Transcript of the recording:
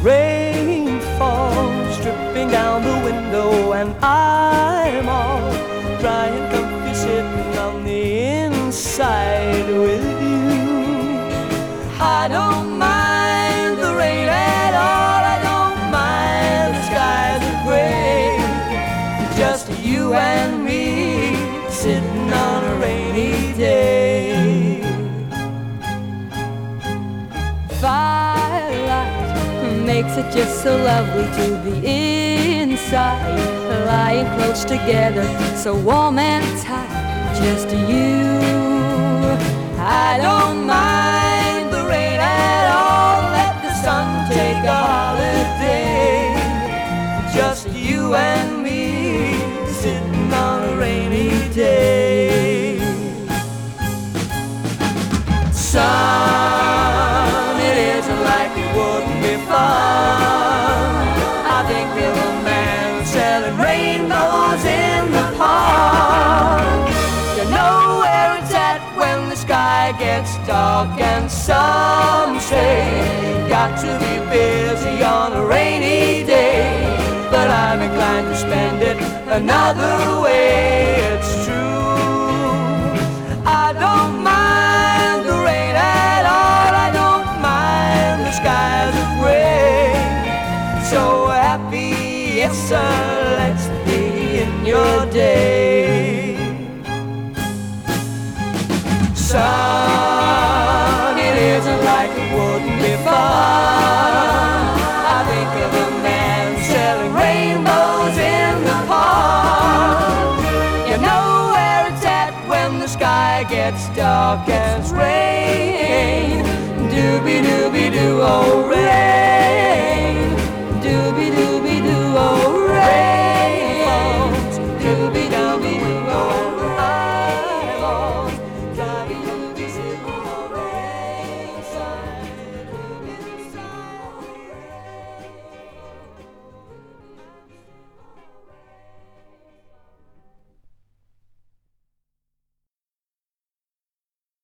Rain falls dripping down the window, and I'm all dry and comfy sitting on the inside with you. I don't mind the rain at all, I don't mind the skies are gray. Just you and me sitting on a rainy day. Firelight makes it just so lovely to be inside, lying close together, so warm and tight, just you. I don't mind the rain at all, let the sun take a holiday. Just you and me sitting on a rainy day. Son, it isn't like it wouldn't be fun. I think of a man selling rainbows in the park. You know where it's at when the sky gets dark, and some say got to be busy on a rainy day, but I'm inclined to spend it another way. It's true, I don't mind the rain at all, I don't mind the skies are gray. So happy, yes sir, let's be in your day. Son, it isn't like it wouldn't be fun. I think of a man selling rainbows in the park. You know where it's at when the sky gets dark and it's rain. Doobie doobie doo, oh rain.